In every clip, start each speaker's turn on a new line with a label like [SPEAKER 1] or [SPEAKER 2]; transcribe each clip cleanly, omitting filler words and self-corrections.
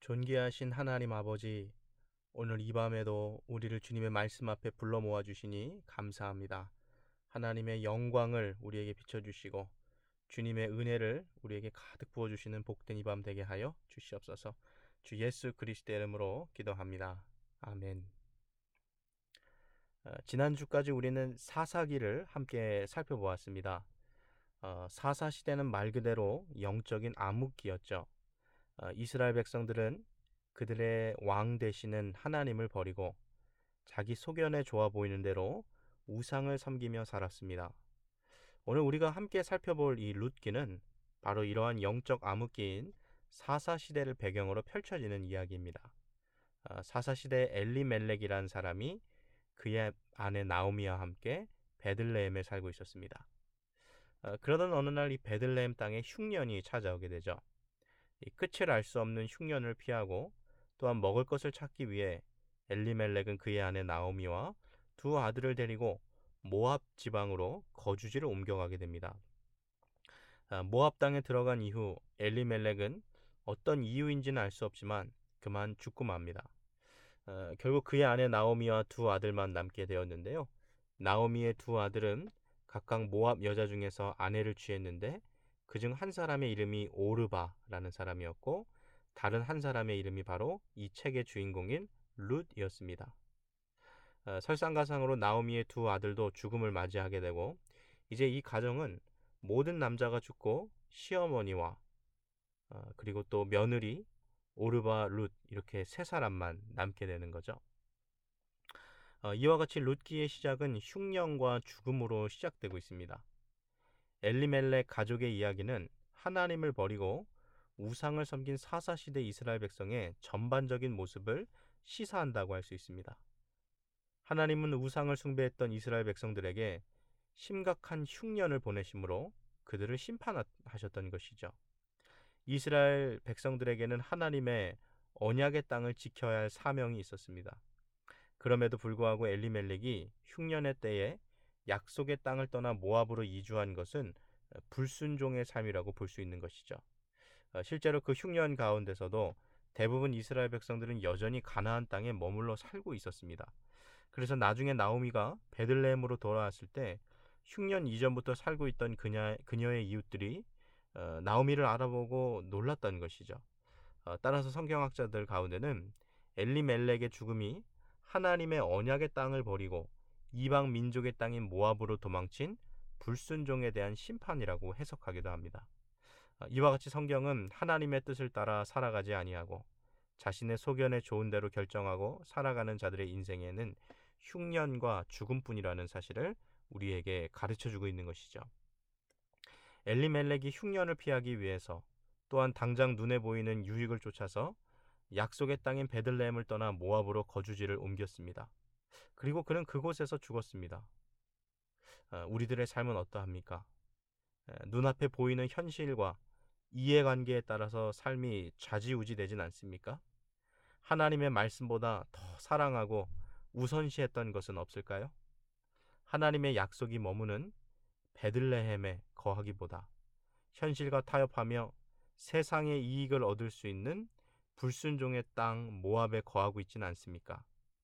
[SPEAKER 1] 존귀하신 하나님 아버지, 오늘 이 밤에도 우리를 주님의 말씀 앞에 불러 모아 주시니 감사합니다. 하나님의 영광을 우리에게 비춰주시고 주님의 은혜를 우리에게 가득 부어주시는 복된 이 밤 되게 하여 주시옵소서. 주 예수 그리스도의 이름으로 기도합니다. 아멘. 지난주까지 우리는 사사기를 함께 살펴보았습니다. 사사시대는 말 그대로 영적인 암흑기였죠. 이스라엘 백성들은 그들의 왕 되시는 하나님을 버리고 자기 소견에 좋아 보이는 대로 우상을 섬기며 살았습니다. 오늘 우리가 함께 살펴볼 이 룻기는 바로 이러한 영적 암흑기인 사사시대를 배경으로 펼쳐지는 이야기입니다. 사사시대 엘리멜렉이라는 사람이 그의 아내 나오미와 함께 베들레헴에 살고 있었습니다. 그러던 어느 날 이 베들레헴 땅에 흉년이 찾아오게 되죠. 이 끝을 알 수 없는 흉년을 피하고 또한 먹을 것을 찾기 위해 엘리멜렉은 그의 아내 나오미와 두 아들을 데리고 모압 지방으로 거주지를 옮겨가게 됩니다. 모압 땅에 들어간 이후 엘리멜렉은 어떤 이유인지는 알 수 없지만 그만 죽고 맙니다. 결국 그의 아내 나오미와 두 아들만 남게 되었는데요. 나오미의 두 아들은 각각 모압 여자 중에서 아내를 취했는데 그중 한 사람의 이름이 오르바라는 사람이었고 다른 한 사람의 이름이 바로 이 책의 주인공인 룻이었습니다. 설상가상으로 나오미의 두 아들도 죽음을 맞이하게 되고 이제 이 가정은 모든 남자가 죽고 시어머니와 그리고 또 며느리 오르바 룻 이렇게 세 사람만 남게 되는 거죠. 이와 같이 룻기의 시작은 흉년과 죽음으로 시작되고 있습니다. 엘리멜렉 가족의 이야기는 하나님을 버리고 우상을 섬긴 사사시대 이스라엘 백성의 전반적인 모습을 시사한다고 할 수 있습니다. 하나님은 우상을 숭배했던 이스라엘 백성들에게 심각한 흉년을 보내심으로 그들을 심판하셨던 것이죠. 이스라엘 백성들에게는 하나님의 언약의 땅을 지켜야 할 사명이 있었습니다. 그럼에도 불구하고 엘리멜렉이 흉년의 때에 약속의 땅을 떠나 모압으로 이주한 것은 불순종의 삶이라고 볼 수 있는 것이죠. 실제로 그 흉년 가운데서도 대부분 이스라엘 백성들은 여전히 가나안 땅에 머물러 살고 있었습니다. 그래서 나중에 나오미가 베들레헴으로 돌아왔을 때 흉년 이전부터 살고 있던 그녀의 이웃들이 나오미를 알아보고 놀랐다는 것이죠. 따라서 성경학자들 가운데는 엘리멜렉의 죽음이 하나님의 언약의 땅을 버리고 이방 민족의 땅인 모압으로 도망친 불순종에 대한 심판이라고 해석하기도 합니다. 이와 같이 성경은 하나님의 뜻을 따라 살아가지 아니하고 자신의 소견에 좋은 대로 결정하고 살아가는 자들의 인생에는 흉년과 죽음뿐이라는 사실을 우리에게 가르쳐주고 있는 것이죠. 엘리멜렉이 흉년을 피하기 위해서 또한 당장 눈에 보이는 유익을 쫓아서 약속의 땅인 베들레헴을 떠나 모압으로 거주지를 옮겼습니다. 그리고 그는 그곳에서 죽었습니다. 우리들의 삶은 어떠합니까? 눈앞에 보이는 현실과 이해관계에 따라서 삶이 좌지우지되진 않습니까? 하나님의 말씀보다 더 사랑하고 우선시했던 것은 없을까요? 하나님의 약속이 머무는 베들레헴에 거하기보다 현실과 타협하며 세상의 이익을 얻을 수 있는 불순종의 땅 모압에 거하고 있지는 않습니까?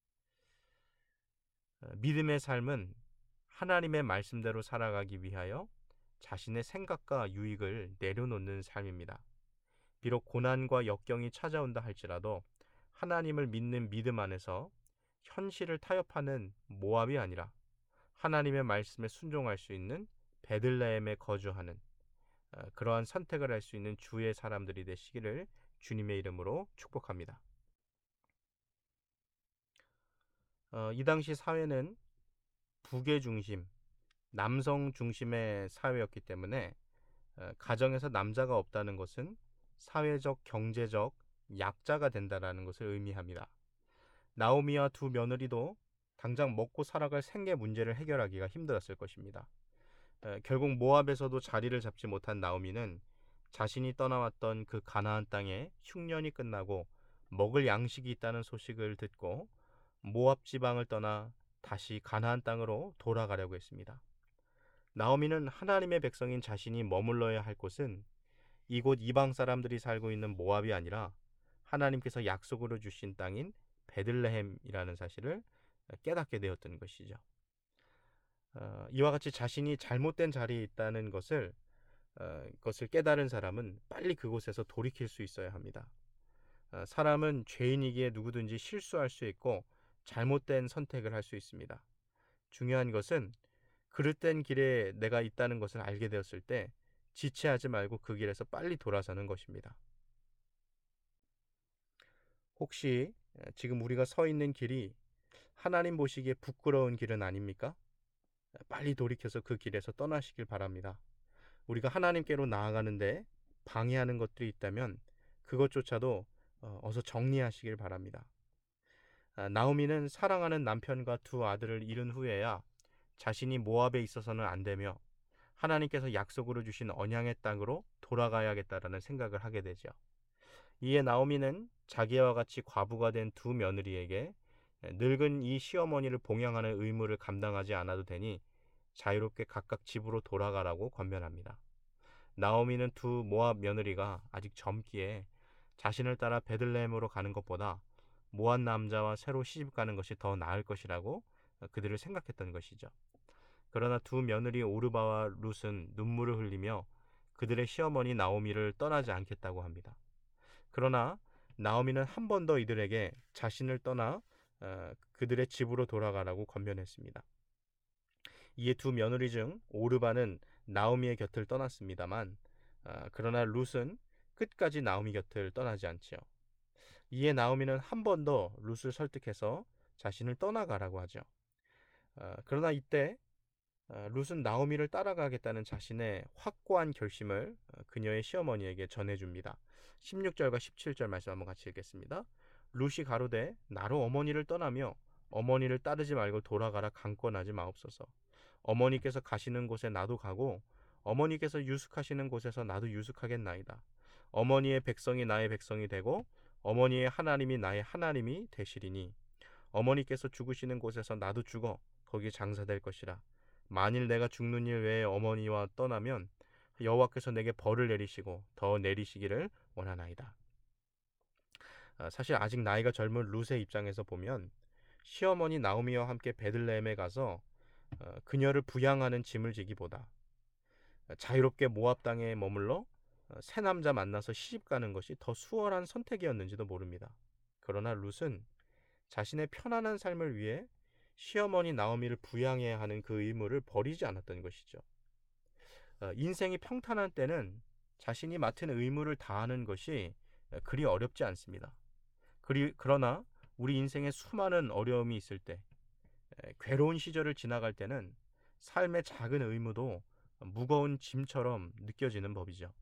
[SPEAKER 1] 믿음의 삶은 하나님의 말씀대로 살아가기 위하여 자신의 생각과 유익을 내려놓는 삶입니다. 비록 고난과 역경이 찾아온다 할지라도 하나님을 믿는 믿음 안에서 현실을 타협하는 모압이 아니라 하나님의 말씀에 순종할 수 있는 베들레헴에 거주하는 그러한 선택을 할 수 있는 주의 사람들이 되시기를 주님의 이름으로 축복합니다. 이 당시 사회는 부계 중심, 남성 중심의 사회였기 때문에 가정에서 남자가 없다는 것은 사회적, 경제적 약자가 된다라는 것을 의미합니다. 나오미와 두 며느리도 당장 먹고 살아갈 생계 문제를 해결하기가 힘들었을 것입니다. 결국 모압에서도 자리를 잡지 못한 나오미는 자신이 떠나왔던 그 가나안 땅에 흉년이 끝나고 먹을 양식이 있다는 소식을 듣고 모압 지방을 떠나 다시 가나안 땅으로 돌아가려고 했습니다. 나오미는 하나님의 백성인 자신이 머물러야 할 곳은 이곳 이방 사람들이 살고 있는 모압이 아니라 하나님께서 약속으로 주신 땅인 베들레헴이라는 사실을 깨닫게 되었던 것이죠. 이와 같이 자신이 잘못된 자리에 있다는 것을 깨달은 사람은 빨리 그곳에서 돌이킬 수 있어야 합니다. 사람은 죄인이기에 누구든지 실수할 수 있고 잘못된 선택을 할 수 있습니다. 중요한 것은 그릇된 길에 내가 있다는 것을 알게 되었을 때 지체하지 말고 그 길에서 빨리 돌아서는 것입니다. 혹시 지금 우리가 서 있는 길이 하나님 보시기에 부끄러운 길은 아닙니까? 빨리 돌이켜서 그 길에서 떠나시길 바랍니다. 우리가 하나님께로 나아가는데 방해하는 것들이 있다면 그것조차도 어서 정리하시길 바랍니다. 나오미는 사랑하는 남편과 두 아들을 잃은 후에야 자신이 모압에 있어서는 안 되며 하나님께서 약속으로 주신 언약의 땅으로 돌아가야겠다라는 생각을 하게 되죠. 이에 나오미는 자기와 같이 과부가 된 두 며느리에게 늙은 이 시어머니를 봉양하는 의무를 감당하지 않아도 되니 자유롭게 각각 집으로 돌아가라고 권면합니다. 나오미는 두 모압 며느리가 아직 젊기에 자신을 따라 베들레헴으로 가는 것보다 모압 남자와 새로 시집가는 것이 더 나을 것이라고 그들을 생각했던 것이죠. 그러나 두 며느리 오르바와 룻은 눈물을 흘리며 그들의 시어머니 나오미를 떠나지 않겠다고 합니다. 그러나 나오미는 한 번 더 이들에게 자신을 떠나 그들의 집으로 돌아가라고 권면했습니다. 이에 두 며느리 중 오르바는 나오미의 곁을 떠났습니다만 그러나 룻은 끝까지 나오미 곁을 떠나지 않지요. 이에 나오미는 한 번 더 룻을 설득해서 자신을 떠나가라고 하죠. 그러나 이때 룻은 나오미를 따라가겠다는 자신의 확고한 결심을 그녀의 시어머니에게 전해줍니다. 16절과 17절 말씀 한번 같이 읽겠습니다. 룻이 가로되 나로 어머니를 떠나며 어머니를 따르지 말고 돌아가라 강권하지 마옵소서. 어머니께서 가시는 곳에 나도 가고 어머니께서 유숙하시는 곳에서 나도 유숙하겠나이다. 어머니의 백성이 나의 백성이 되고 어머니의 하나님이 나의 하나님이 되시리니 어머니께서 죽으시는 곳에서 나도 죽어 거기 장사될 것이라. 만일 내가 죽는 일 외에 어머니와 떠나면 여호와께서 내게 벌을 내리시고 더 내리시기를 원하나이다. 사실 아직 나이가 젊은 룻의 입장에서 보면 시어머니 나오미와 함께 베들레헴에 가서 그녀를 부양하는 짐을 지기보다 자유롭게 모압 땅에 머물러 새 남자 만나서 시집가는 것이 더 수월한 선택이었는지도 모릅니다. 그러나 룻은 자신의 편안한 삶을 위해 시어머니 나오미를 부양해야 하는 그 의무를 버리지 않았던 것이죠. 인생이 평탄한 때는 자신이 맡은 의무를 다하는 것이 그리 어렵지 않습니다. 그러나 우리 인생에 수많은 어려움이 있을 때, 괴로운 시절을 지나갈 때는 삶의 작은 의무도 무거운 짐처럼 느껴지는 법이죠.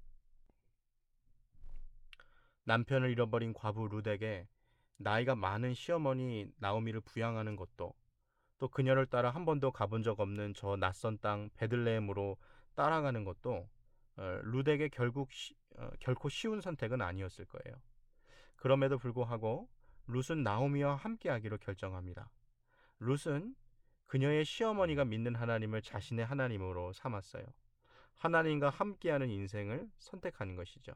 [SPEAKER 1] 남편을 잃어버린 과부 룻에게 나이가 많은 시어머니 나오미를 부양하는 것도 또 그녀를 따라 한 번도 가본 적 없는 저 낯선 땅 베들레헴으로 따라가는 것도 룻에게 결코 쉬운 선택은 아니었을 거예요. 그럼에도 불구하고 룻은 나오미와 함께하기로 결정합니다. 룻은 그녀의 시어머니가 믿는 하나님을 자신의 하나님으로 삼았어요. 하나님과 함께하는 인생을 선택하는 것이죠.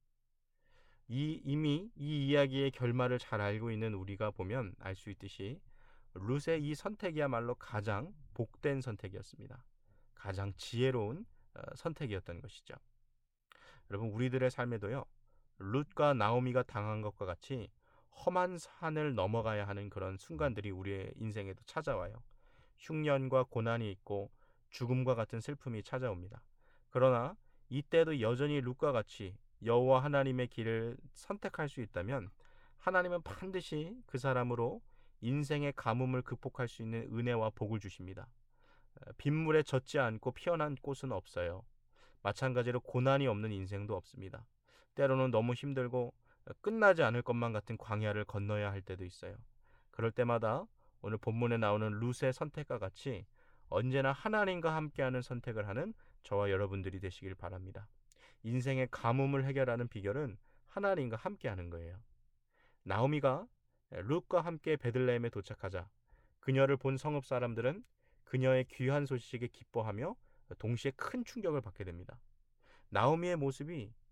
[SPEAKER 1] 이미 이 이야기의 결말을 잘 알고 있는 우리가 보면 알 수 있듯이 룻의 이 선택이야말로 가장 복된 선택이었습니다. 가장 지혜로운 선택이었던 것이죠. 여러분, 우리들의 삶에도요, 룻과 나오미가 당한 것과 같이 험한 산을 넘어가야 하는 그런 순간들이 우리의 인생에도 찾아와요. 흉년과 고난이 있고 죽음과 같은 슬픔이 찾아옵니다. 그러나 이때도 여전히 룻과 같이 여호와 하나님의 길을 선택할 수 있다면 하나님은 반드시 그 사람으로 인생의 가뭄을 극복할 수 있는 은혜와 복을 주십니다. 빗물에 젖지 않고 피어난 꽃은 없어요. 마찬가지로 고난이 없는 인생도 없습니다. 때로는 너무 힘들고 끝나지 않을 것만 같은 광야를 건너야 할 때도 있어요. 그럴 때마다 오늘 본문에 나오는 룻의 선택과 같이 언제나 하나님과 함께하는 선택을 하는 저와 여러분들이 되시길 바랍니다. 인생의 가뭄을 해결하는 비결은 하나님과 함께하는 거예요. 나오미가 룻과 함께 베들레헴에 도착하자 그녀를 본 성읍 사람들은 그녀의 귀한 소식에 기뻐하며 동시에 큰 충격을 받게 됩니다. 나오미의 모습이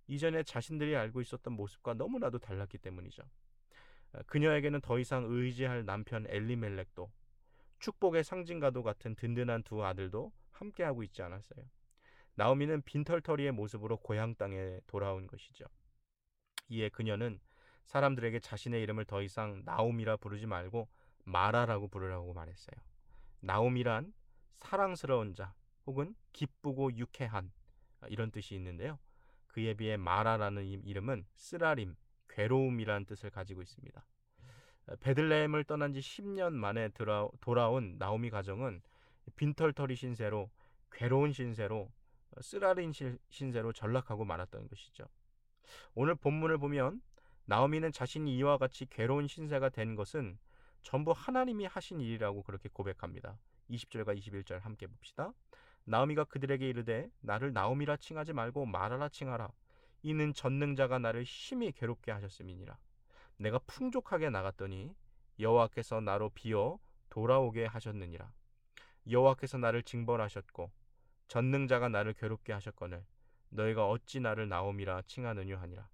[SPEAKER 1] 이전에 자신들이 알고 있었던 모습과 너무나도 달랐기 때문이죠. 그녀에게는 더 이상 의지할 남편 엘리멜렉도, 축복의 상징과도 같은 든든한 두 아들도 함께하고 있지 않았어요. 나오미는 빈털터리의 모습으로 고향 땅에 돌아온 것이죠. 이에 그녀는 사람들에게 자신의 이름을 더 이상 나옴이라 부르지 말고 마라라고 부르라고 말했어요. 나옴이란 사랑스러운 자 혹은 기쁘고 유쾌한 이런 뜻이 있는데요. 그에 비해 마라라는 이름은 쓰라림, 괴로움이라는 뜻을 가지고 있습니다. 베들레헴을 떠난 지 10년 만에 돌아온 나오미 가정은 빈털터리 신세로, 괴로운 신세로, 쓰라린 신세로 전락하고 말았던 것이죠. 오늘 본문을 보면 나오미는 자신이 이와 같이 괴로운 신세가 된 것은 전부 하나님이 하신 일이라고 그렇게 고백합니다. 20절과 21절 함께 봅시다. 나오미가 그들에게 이르되 나를 나오미라 칭하지 말고 마라라 칭하라. 이는 전능자가 나를 심히 괴롭게 하셨음이니라. 내가 풍족하게 나갔더니 여호와께서 나로 비어 돌아오게 하셨느니라. 여호와께서 나를 징벌하셨고 전능자가 나를 괴롭게 하셨거늘 너희가 어찌 나를 나오미라 칭하느냐 하니라.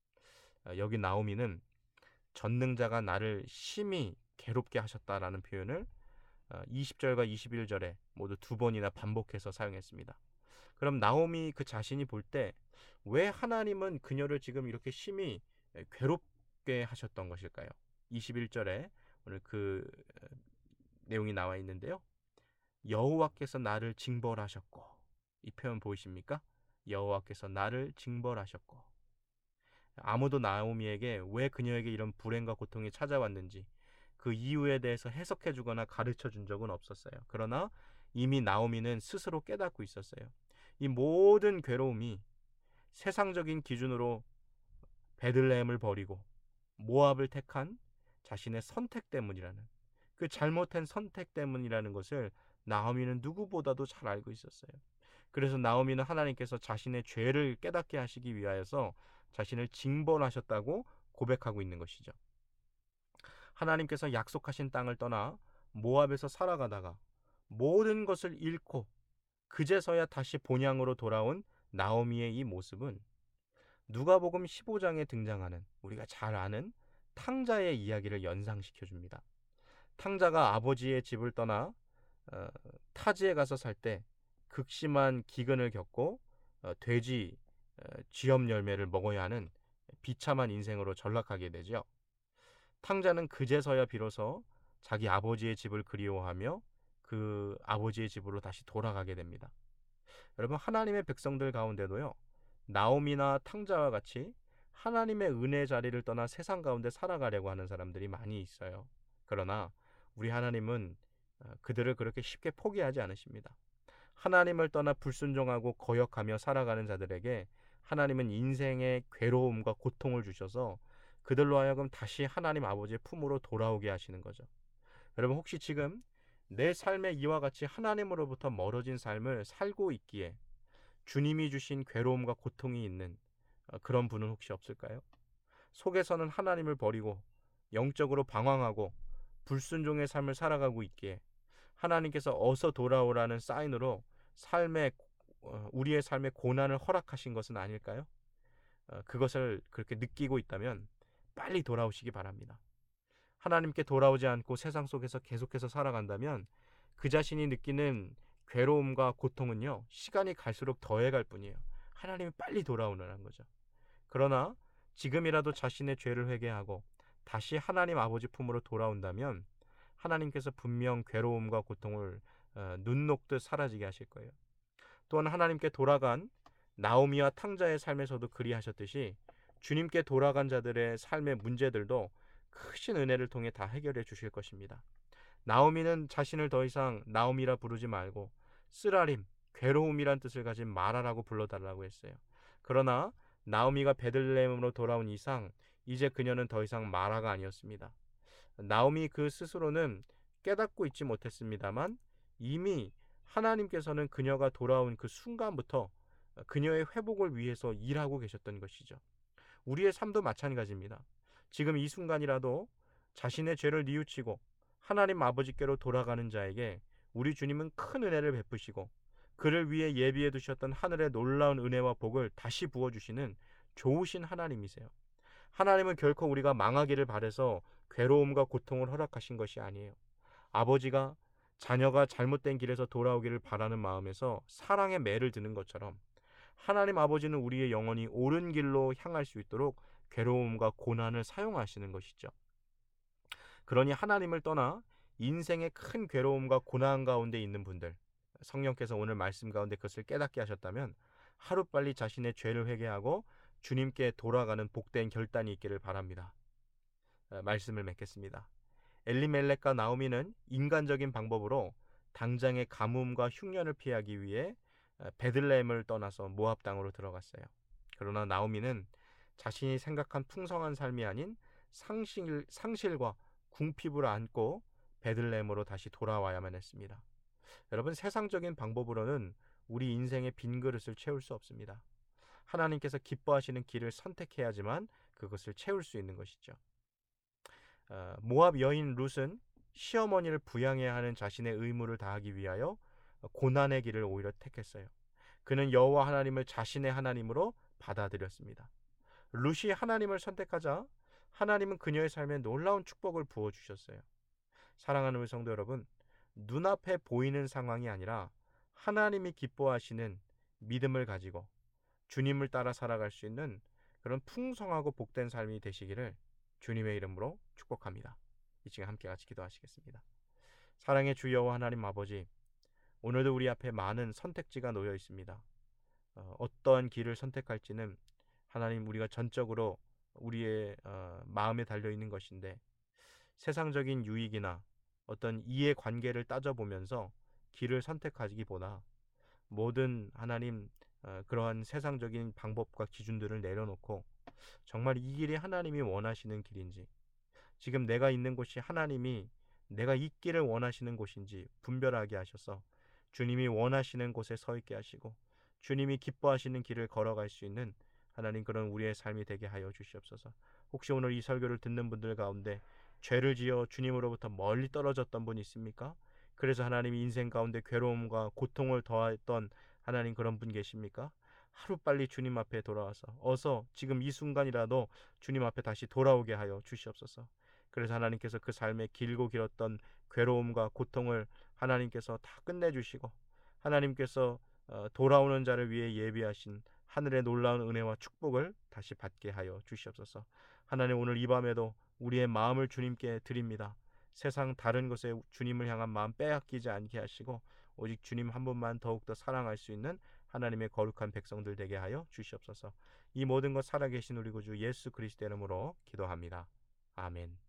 [SPEAKER 1] 여기 나오미는 전능자가 나를 심히 괴롭게 하셨다라는 표현을 20절과 21절에 모두 두 번이나 반복해서 사용했습니다. 그럼 나오미 그 자신이 볼 때 왜 하나님은 그녀를 지금 이렇게 심히 괴롭게 하셨던 것일까요? 21절에 오늘 그 내용이 나와 있는데요. 여호와께서 나를 징벌하셨고, 이 표현 보이십니까? 여호와께서 나를 징벌하셨고. 아무도 나오미에게 왜 그녀에게 이런 불행과 고통이 찾아왔는지 그 이유에 대해서 해석해 주거나 가르쳐 준 적은 없었어요. 그러나 이미 나오미는 스스로 깨닫고 있었어요. 이 모든 괴로움이 세상적인 기준으로 베들레헴을 버리고 모압을 택한 자신의 선택 때문이라는, 그 잘못된 선택 때문이라는 것을 나오미는 누구보다도 잘 알고 있었어요. 그래서 나오미는 하나님께서 자신의 죄를 깨닫게 하시기 위하여서 자신을 징벌하셨다고 고백하고 있는 것이죠. 하나님께서 약속하신 땅을 떠나 모압에서 살아가다가 모든 것을 잃고 그제서야 다시 본향으로 돌아온 나오미의 이 모습은 누가복음 15장에 등장하는 우리가 잘 아는 탕자의 이야기를 연상시켜 줍니다. 탕자가 아버지의 집을 떠나 타지에 가서 살 때 극심한 기근을 겪고 돼지 쥐염 열매를 먹어야 하는 비참한 인생으로 전락하게 되죠. 탕자는 그제서야 비로소 자기 아버지의 집을 그리워하며 그 아버지의 집으로 다시 돌아가게 됩니다. 여러분, 하나님의 백성들 가운데도요, 나오미나 탕자와 같이 하나님의 은혜 자리를 떠나 세상 가운데 살아가려고 하는 사람들이 많이 있어요. 그러나 우리 하나님은 그들을 그렇게 쉽게 포기하지 않으십니다. 하나님을 떠나 불순종하고 거역하며 살아가는 자들에게 하나님은 인생의 괴로움과 고통을 주셔서 그들로 하여금 다시 하나님 아버지의 품으로 돌아오게 하시는 거죠. 여러분, 혹시 지금 내 삶에 이와 같이 하나님으로부터 멀어진 삶을 살고 있기에 주님이 주신 괴로움과 고통이 있는 그런 분은 혹시 없을까요? 속에서는 하나님을 버리고 영적으로 방황하고 불순종의 삶을 살아가고 있기에 하나님께서 어서 돌아오라는 사인으로 우리의 삶에 고난을 허락하신 것은 아닐까요? 그것을 그렇게 느끼고 있다면 빨리 돌아오시기 바랍니다. 하나님께 돌아오지 않고 세상 속에서 계속해서 살아간다면 그 자신이 느끼는 괴로움과 고통은요, 시간이 갈수록 더해갈 뿐이에요. 하나님이 빨리 돌아오라는 거죠. 그러나 지금이라도 자신의 죄를 회개하고 다시 하나님 아버지 품으로 돌아온다면 하나님께서 분명 괴로움과 고통을 눈 녹듯 사라지게 하실 거예요. 또한 하나님께 돌아간 나오미와 탕자의 삶에서도 그리하셨듯이 주님께 돌아간 자들의 삶의 문제들도 크신 은혜를 통해 다 해결해 주실 것입니다. 나오미는 자신을 더 이상 나오미라 부르지 말고 쓰라림, 괴로움이란 뜻을 가진 마라라고 불러달라고 했어요. 그러나 나오미가 베들레헴으로 돌아온 이상 이제 그녀는 더 이상 마라가 아니었습니다. 나오미 그 스스로는 깨닫고 있지 못했습니다만 이미 하나님께서는 그녀가 돌아온 그 순간부터 그녀의 회복을 위해서 일하고 계셨던 것이죠. 우리의 삶도 마찬가지입니다. 지금 이 순간이라도 자신의 죄를 뉘우치고 하나님 아버지께로 돌아가는 자에게 우리 주님은 큰 은혜를 베푸시고 그를 위해 예비해 두셨던 하늘의 놀라운 은혜와 복을 다시 부어주시는 좋으신 하나님이세요. 하나님은 결코 우리가 망하기를 바라서 괴로움과 고통을 허락하신 것이 아니에요. 아버지가 자녀가 잘못된 길에서 돌아오기를 바라는 마음에서 사랑의 매를 드는 것처럼 하나님 아버지는 우리의 영혼이 옳은 길로 향할 수 있도록 괴로움과 고난을 사용하시는 것이죠. 그러니 하나님을 떠나 인생의 큰 괴로움과 고난 가운데 있는 분들, 성령께서 오늘 말씀 가운데 그것을 깨닫게 하셨다면 하루빨리 자신의 죄를 회개하고 주님께 돌아가는 복된 결단이 있기를 바랍니다. 말씀을 맺겠습니다. 엘리멜렉과 나오미는 인간적인 방법으로 당장의 가뭄과 흉년을 피하기 위해 베들레헴을 떠나서 모압 땅으로 들어갔어요. 그러나 나오미는 자신이 생각한 풍성한 삶이 아닌 상실과 궁핍을 안고 베들레헴으로 다시 돌아와야만 했습니다. 여러분, 세상적인 방법으로는 우리 인생의 빈 그릇을 채울 수 없습니다. 하나님께서 기뻐하시는 길을 선택해야지만 그것을 채울 수 있는 것이죠. 모압 여인 룻은 시어머니를 부양해야 하는 자신의 의무를 다하기 위하여 고난의 길을 오히려 택했어요. 그는 여호와 하나님을 자신의 하나님으로 받아들였습니다. 룻이 하나님을 선택하자 하나님은 그녀의 삶에 놀라운 축복을 부어주셨어요. 사랑하는 우리 성도 여러분, 눈앞에 보이는 상황이 아니라 하나님이 기뻐하시는 믿음을 가지고 주님을 따라 살아갈 수 있는 그런 풍성하고 복된 삶이 되시기를 주님의 이름으로 축복합니다. 이 시간 함께 같이 기도하시겠습니다. 사랑의 주 여호와 하나님 아버지, 오늘도 우리 앞에 많은 선택지가 놓여 있습니다. 어떠한 길을 선택할지는 하나님, 우리가 전적으로 우리의 마음에 달려 있는 것인데, 세상적인 유익이나 어떤 이해관계를 따져보면서 길을 선택하기보다 모든 하나님 그러한 세상적인 방법과 기준들을 내려놓고 정말 이 길이 하나님이 원하시는 길인지, 지금 내가 있는 곳이 하나님이 내가 있기를 원하시는 곳인지 분별하게 하셔서 주님이 원하시는 곳에 서 있게 하시고 주님이 기뻐하시는 길을 걸어갈 수 있는 하나님, 그런 우리의 삶이 되게 하여 주시옵소서. 혹시 오늘 이 설교를 듣는 분들 가운데 죄를 지어 주님으로부터 멀리 떨어졌던 분 있습니까? 그래서 하나님이 인생 가운데 괴로움과 고통을 더했던 하나님, 그런 분 계십니까? 하루빨리 주님 앞에 돌아와서 어서 지금 이 순간이라도 주님 앞에 다시 돌아오게 하여 주시옵소서. 그래서 하나님께서 그 삶의 길고 길었던 괴로움과 고통을 하나님께서 다 끝내주시고 하나님께서 돌아오는 자를 위해 예비하신 하늘의 놀라운 은혜와 축복을 다시 받게 하여 주시옵소서. 하나님, 오늘 이 밤에도 우리의 마음을 주님께 드립니다. 세상 다른 것에 주님을 향한 마음 빼앗기지 않게 하시고 오직 주님 한 분만 더욱더 사랑할 수 있는 하나님의 거룩한 백성들 되게 하여 주시옵소서. 이 모든 것 살아계신 우리 구주 예수 그리스도 이름으로 기도합니다. 아멘.